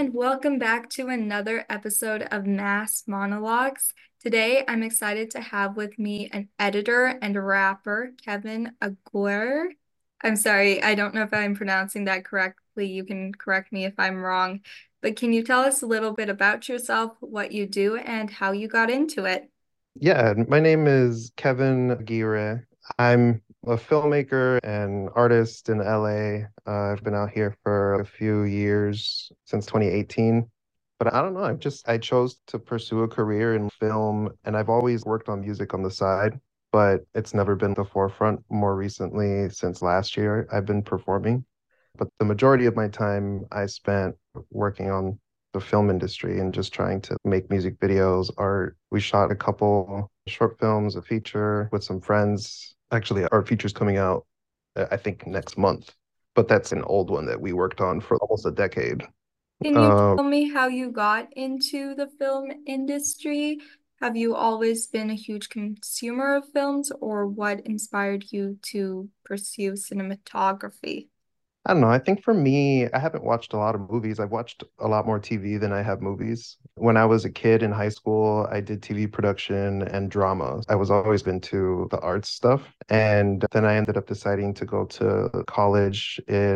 and welcome back to another episode of Mass Monologues. Today, I'm excited to have with me an editor and a rapper, Kevin Aguirre. I'm sorry, I don't know if I'm pronouncing that correctly. You can correct me if I'm wrong, but can you tell us a little bit about yourself, what you do, and how you got into it? Yeah, my name is Kevin Aguirre. I'm a filmmaker and artist in LA. I've been out here for a few years since 2018. But I don't know, I chose to pursue a career in film, and I've always worked on music on the side, but it's never been the forefront. More recently, since last year, I've been performing. But the majority of my time I spent working on the film industry and just trying to make music videos, art. We shot a couple short films, a feature with some friends. Actually, our feature's coming out, I think, next month. But that's an old one that we worked on for almost a decade. Can you Um, tell me how you got into the film industry? Have you always been a huge consumer of films, or what inspired you to pursue cinematography? I don't know. I think for me, I haven't watched a lot of movies. I've watched a lot more TV than I have movies. When I was a kid in high school, I did TV production and drama. I was always into the arts stuff. And then I ended up deciding to go to college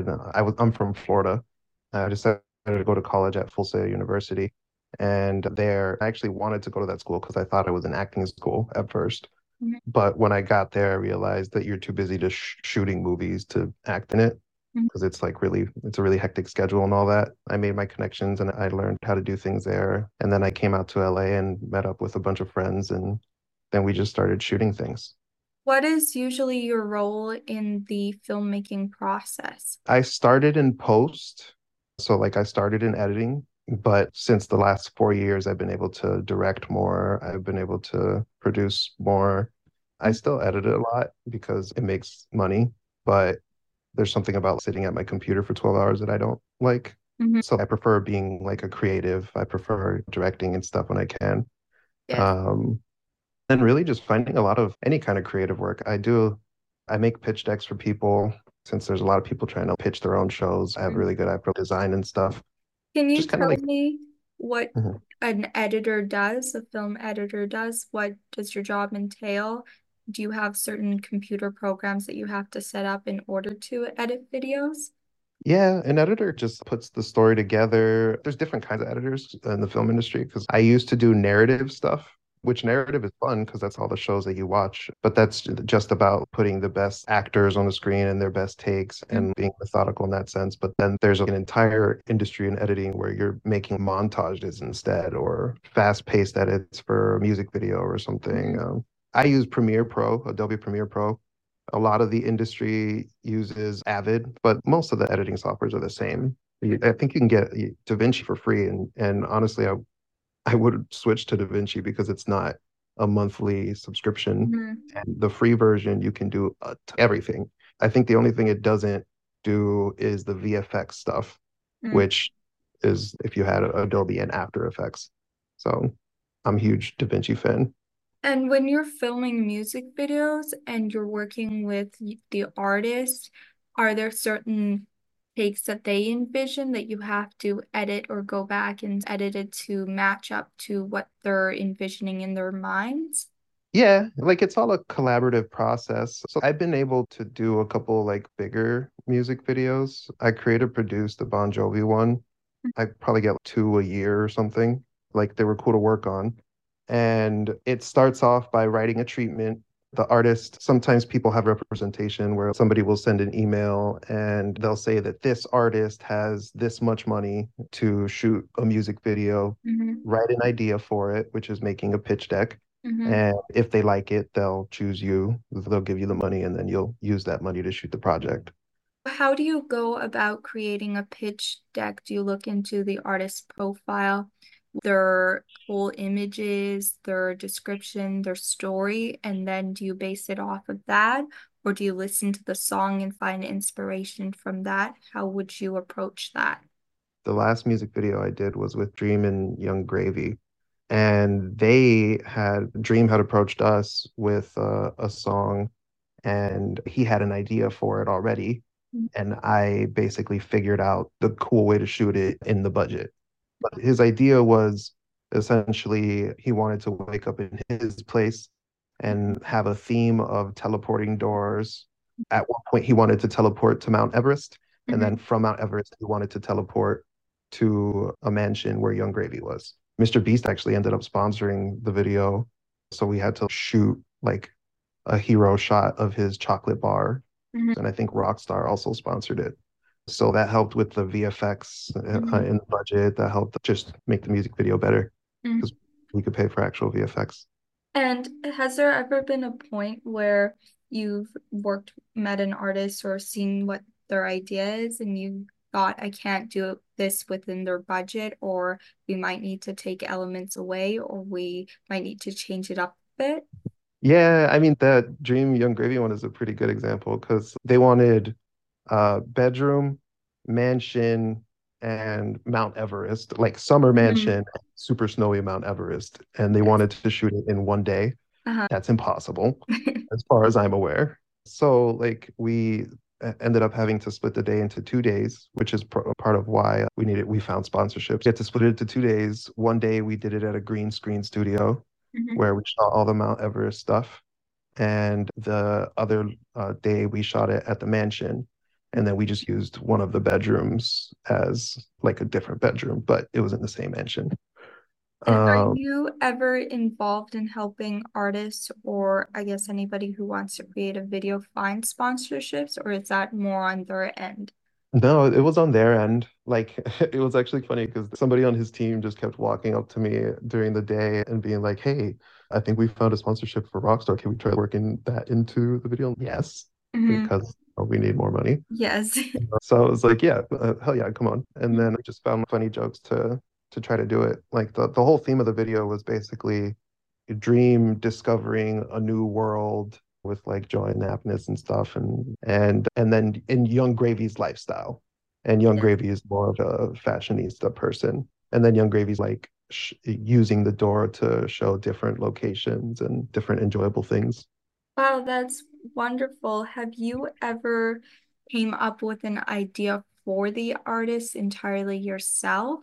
I'm from Florida. I decided to go to college at Full Sail University. And there, I actually wanted to go to that school because I thought it was an acting school at first. Mhm. But when I got there, I realized that you're too busy to shooting movies to act in it Mhm. because it's a really hectic schedule and all that. I made my connections and I learned how to do things there. And then I came out to LA and met up with a bunch of friends and then we just started shooting things. What is usually your role in the filmmaking process? I started in post, so like I started in editing, but since the last 4 years, I've been able to direct more. I've been able to produce more. I still edit it a lot because it makes money, but there's something about sitting at my computer for 12 hours that I don't like. Mhm. So I prefer being like a creative. I prefer directing and stuff when I can. Yes. Um, and really just finding a lot of any kind of creative work. I make pitch decks for people since there's a lot of people trying to pitch their own shows. I have really good eye for design and stuff. Can you Just kind of tell like, me what mhm. an editor does, a film editor does? What does your job entail? Do you have certain computer programs that you have to set up in order to edit videos? Yeah, an editor just puts the story together. There's different kinds of editors in the film industry because I used to do narrative stuff, which narrative is fun because that's all the shows that you watch. But that's just about putting the best actors on the screen and their best takes Mhm. and being methodical in that sense. But then there's an entire industry in editing where you're making montages instead or fast-paced edits for a music video or something. I use Premiere Pro, Adobe Premiere Pro. A lot of the industry uses Avid, but most of the editing softwares are the same. I think you can get DaVinci for free, and honestly, I would switch to DaVinci because it's not a monthly subscription. Mhm. And the free version, you can do everything. I think the only thing it doesn't do is the VFX stuff, Mhm. which is if you had Adobe and After Effects. So I'm a huge DaVinci fan. And when you're filming music videos and you're working with the artist, are there certain takes that they envision that you have to edit or go back and edit it to match up to what they're envisioning in their minds? Yeah, like it's all a collaborative process. So I've been able to do a couple like bigger music videos. I created produced the Bon Jovi one. I probably get two a year or something. Like they were cool to work on. And it starts off by writing a treatment. The artist, sometimes people have representation where somebody will send an email and they'll say that this artist has this much money to shoot a music video, Hmm. write an idea for it, which is making a pitch deck. Hmm. And if they like it, they'll choose you, they'll give you the money, and then you'll use that money to shoot the project. How do you go about creating a pitch deck? Do you look into the artist's profile, their whole images, their description, their story, and then do you base it off of that? Or do you listen to the song and find inspiration from that? How would you approach that? The last music video I did was with Dream and Young Gravy, and they had Dream had approached us with a song, and he had an idea for it already, and I basically figured out the cool way to shoot it in the budget. But his idea was essentially he wanted to wake up in his place and have a theme of teleporting doors. At one point, he wanted to teleport to Mount Everest, and then Mhm. from Mount Everest, he wanted to teleport to a mansion where Young Gravy was. Mr. Beast actually ended up sponsoring the video, so we had to shoot like a hero shot of his chocolate bar, Mhm. and I think Rockstar also sponsored it. So that helped with the VFX Mhm. in the budget. That helped just make the music video better Mhm. because we could pay for actual VFX. And has there ever been a point where you've met an artist or seen what their idea is and you thought, I can't do this within their budget, or we might need to take elements away, or we might need to change it up a bit? Yeah, I mean that Dream Young Gravy one is a pretty good example because they wanted bedroom, mansion, and Mount Everest, like summer Mhm. mansion, super snowy Mount Everest, and they Yes. wanted to shoot it in one day. Uh-huh. That's impossible, as far as I'm aware. So, like, we ended up having to split the day into 2 days, which is part of why we found sponsorships. We had to split it into 2 days. One day we did it at a green screen studio Mhm. where we shot all the Mount Everest stuff. And the other day we shot it at the mansion. And then we just used one of the bedrooms as like a different bedroom, but it was in the same mansion. And are Um, you ever involved in helping artists or I guess anybody who wants to create a video find sponsorships, or is that more on their end? No, it was on their end. Like, it was actually funny because somebody on his team just kept walking up to me during the day and being like, "Hey, I think we found a sponsorship for Rockstar. Can we try working that into the video?" Yes, Hmm. because we need more money. Yes. So I was like, "Yeah, hell yeah, come on!" And then I just found funny jokes to try to do it. Like the whole theme of the video was basically Dream discovering a new world with like joy and happiness and stuff, and then in Young Gravy's lifestyle. And Young Yes. Gravy is more of a fashionista person, and then Young Gravy's like using the door to show different locations and different enjoyable things. Wow, that's wonderful. Have you ever came up with an idea for the artist entirely yourself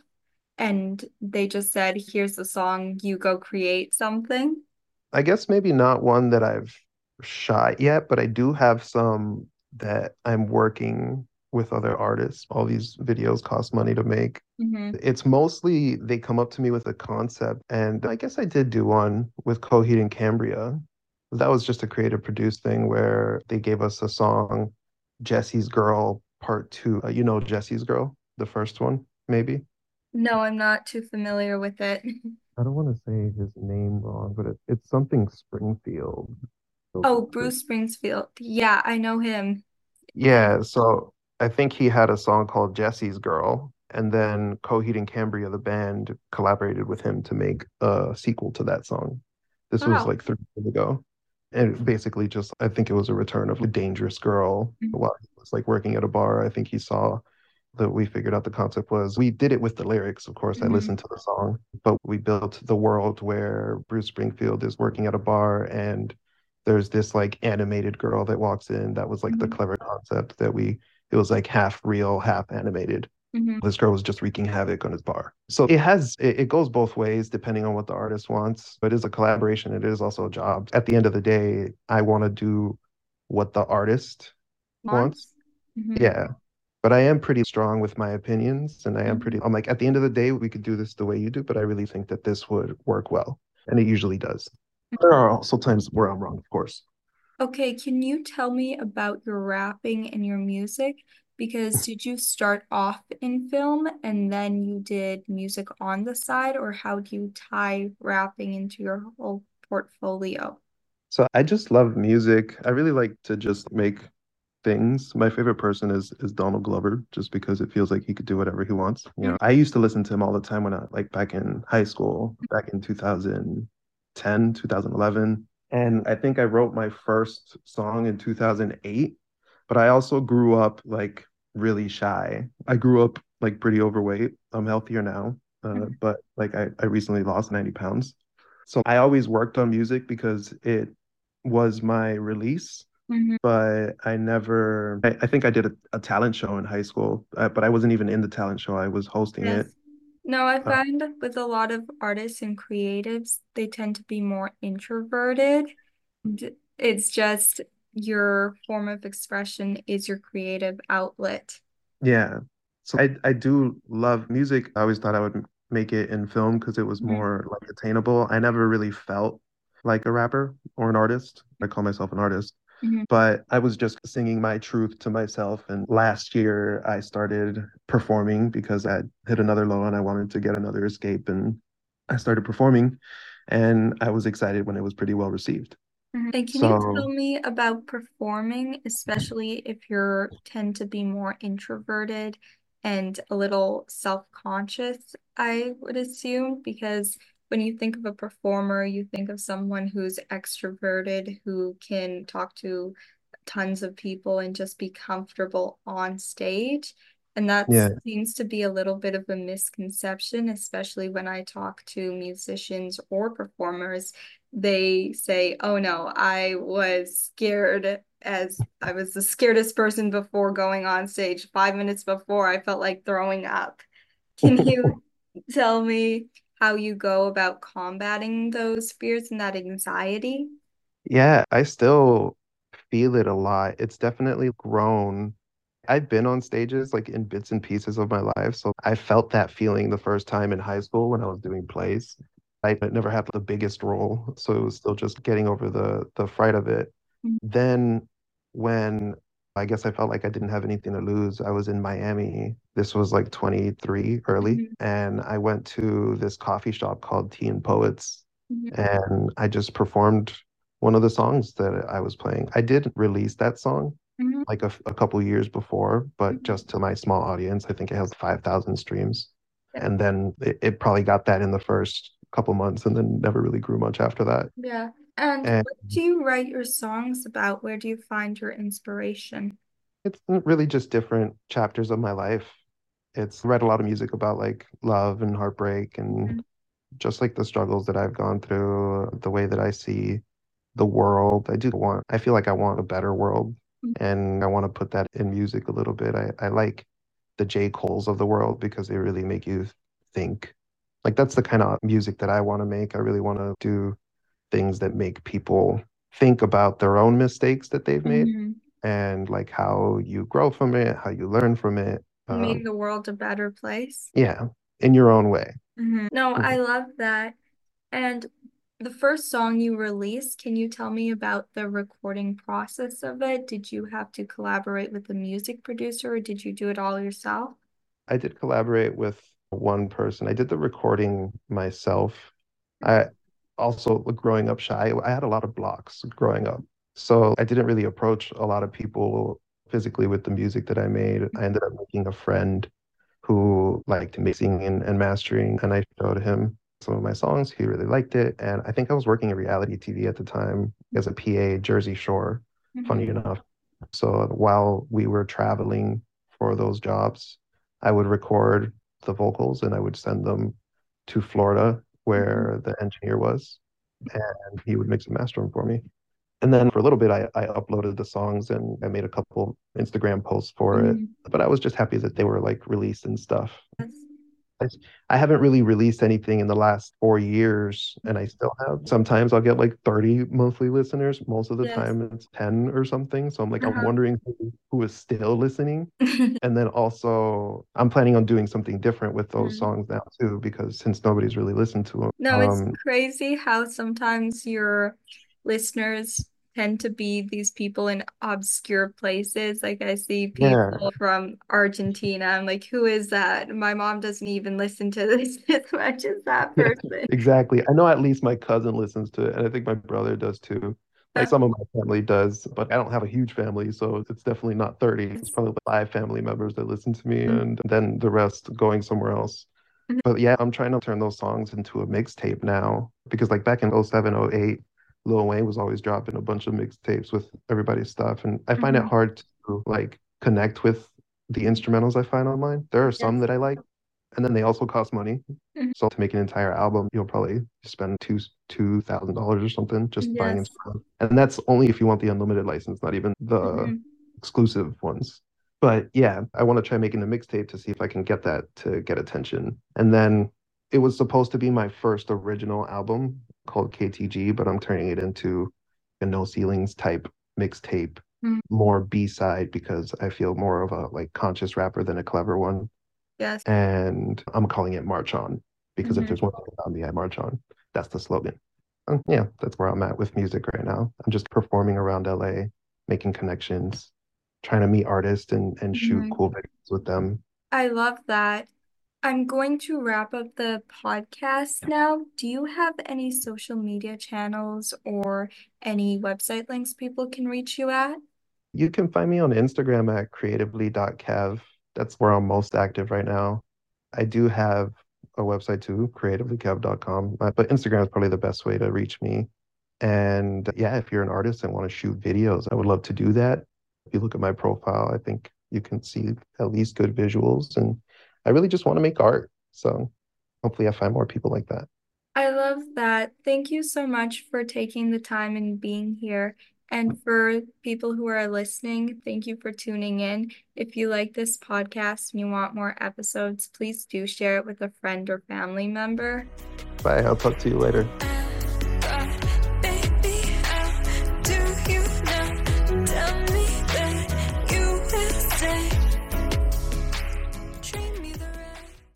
and they just said, here's the song, you go create something? I guess maybe not one that I've shot yet, but I do have some that I'm working with other artists. All these videos cost money to make. Hmm. It's mostly they come up to me with a concept, and I guess I did do one with Coheed and Cambria. That was just a creative produced thing where they gave us a song, Jesse's Girl Part Two. You know Jesse's Girl, the first one, maybe. No, I'm not too familiar with it. I don't want to say his name wrong, but it's something Springfield. Oh, Bruce Springsteen. Yeah, I know him. And Yeah, so I think he had a song called Jesse's Girl, and then Coheed and Cambria, the band, collaborated with him to make a sequel to that song. This was wow. like 3 years ago. And basically just I think it was a return of a dangerous girl while he was like working at a bar. I think he saw that we figured out the concept was we did it with the lyrics. Of course, I Hmm. listened to the song, but we built the world where Bruce Springfield is working at a bar and there's this like animated girl that walks in. That was like the Hmm. clever concept that it was like half real, half animated. Hmm. This girl was just wreaking havoc on his bar. So it goes both ways depending on what the artist wants. But it is a collaboration. It is also a job. At the end of the day, I want to do what the artist wants. Months. Hmm. Yeah. But I am pretty strong with my opinions and I'm like, at the end of the day, we could do this the way you do, but I really think that this would work well. And it usually does. There are also times where I'm wrong, of course. Okay, can you tell me about your rapping and your music? Because did you start off in film and then you did music on the side, or how do you tie rapping into your whole portfolio? So I just love music. I really like to just make things. My favorite person is Donald Glover, just because it feels like he could do whatever he wants. You know, I used to listen to him all the time when I like back in high school, back in 2010, 2011. And I think I wrote my first song in 2008, but I also grew up like really shy. I grew up like pretty overweight. I'm healthier now, but like I recently lost 90 pounds. So I always worked on music because it was my release, Hmm. but I think I did a talent show in high school, but I wasn't even in the talent show. I was hosting it. Yes. No, I Uh, find with a lot of artists and creatives, they tend to be more introverted. It's just your form of expression is your creative outlet. yeah. So I do love music. I always thought I would make it in film because it was Mhm, more like attainable. I never really felt like a rapper or an artist. I call myself an artist, mhm, but I was just singing my truth to myself. And last year I started performing because I hit another low and I wanted to get another escape. And I started performing and I was excited when it was pretty well received. mhm. And can you tell So me about performing, especially if you're tend to be more introverted and a little self-conscious, I would assume, because when you think of a performer, you think of someone who's extroverted, who can talk to tons of people and just be comfortable on stage. And that yeah. seems to be a little bit of a misconception, especially when I talk to musicians or performers. They say, oh no, I was scared as I was the scaredest person before going on stage. 5 minutes before, I felt like throwing up. Can you tell me how you go about combating those fears and that anxiety? Yeah, I still feel it a lot. It's definitely grown. I've been on stages like in bits and pieces of my life. So I felt that feeling the first time in high school when I was doing plays. I never had the biggest role, so it was still just getting over the fright of it. Then when I guess I felt like I didn't have anything to lose, I was in Miami. This was like 23 early, Mhm, and I went to this coffee shop called Tea and Poets, mhm, and I just performed one of the songs that I was playing. I did release that song mhm, like a couple years before, but mhm. just to my small audience. I think it has 5,000 streams. Yeah. And then it probably got that in the first couple months and then never really grew much after that. Yeah. And And what do you write your songs about? Where do you find your inspiration? it's really just different chapters of my life. It's read a lot of music about like love and heartbreak and Mhm, just like the struggles that I've gone through, the way that I see the world. I feel like I want a better world and I want to put that in music a little bit. I like the J. Coles of the world because they really make you think. Like that's the kind of music that I want to make. I really want to do things that make people think about their own mistakes that they've made mhm. and like how you grow from it, how you learn from it. Make the world a better place. Yeah, in your own way. No, I Mhm. love that. And the first song you released, can you tell me about the recording process of it? Did you have to collaborate with a music producer or did you do it all yourself? I did collaborate with one person. I did the recording myself. I also, growing up shy, I had a lot of blocks growing up. So I didn't really approach a lot of people physically with the music that I made. I ended up making a friend who liked mixing and mastering, and I showed him some of my songs. He really liked it. And I think I was working in reality TV at the time as a PA, Jersey Shore, Mhm, funny enough. So while we were traveling for those jobs, I would record the vocals and I would send them to Florida mhm, where the engineer was, and he would mix and master them for me. And then for a little bit, I uploaded the songs and I made a couple Instagram posts for it. mhm. But I was just happy that they were like released and stuff. Yes. I, I haven't really released anything in the last 4 years, and I still have. Sometimes I'll get like 30 monthly listeners. Most of the Yes. time it's 10 or something. So I'm like, I'm Uh-huh. wondering who is still listening. And then also, I'm planning on doing something different with those Mhm. songs now too, because since nobody's really listened to them, No, it's crazy how sometimes your listeners tend to be these people in obscure places. Like I see yeah, people from Argentina. I'm like, who is that? My mom doesn't even listen to this as much as that yeah, person. exactly. I know at least my cousin listens to it, and I think my brother does too. Like some of my family does, but I don't have a huge family, so it's definitely not 30. It's probably like 5 family members that listen to me, and then the rest going somewhere else. But yeah, I'm trying to turn those songs into a mixtape now because like back in '07, '08, Lil Wayne was always dropping a bunch of mixtapes with everybody's stuff. And I find it Mhm. hard to like connect with the instrumentals I find online. There are some Yes. that I like, and then they also cost money. Mhm. So to make an entire album, you'll probably spend $2,000 or something just buying Yes. instrumentals. And that's only if you want the unlimited license, not even the Mhm. exclusive ones. But yeah, I want to try making a mixtape to see if I can get that to get attention. And then it was supposed to be my first original album called KTG, but I'm turning it into a No Ceilings type mixtape, Mm, more B-side because I feel more of a like conscious rapper than a clever one. yes. And I'm calling it March On because if Mhm. there's one thing about me, I march on. That's the slogan. And yeah, that's where I'm at with music right now. I'm just performing around LA, making connections, trying to meet artists and shoot Mhm. cool videos with them. I love that. I'm going to wrap up the podcast now. Do you have any social media channels or any website links people can reach you at? You can find me on Instagram at creatively.cav. That's where I'm most active right now. I do have a website too, creativelykev.com, but Instagram is probably the best way to reach me. And yeah, if you're an artist and want to shoot videos, I would love to do that. If you look at my profile, I think you can see at least good visuals. And I really just want to make art. So hopefully I find more people like that. I love that. Thank you so much for taking the time and being here. And for people who are listening, thank you for tuning in. If you like this podcast and you want more episodes, please do share it with a friend or family member. Bye. I'll talk to you later.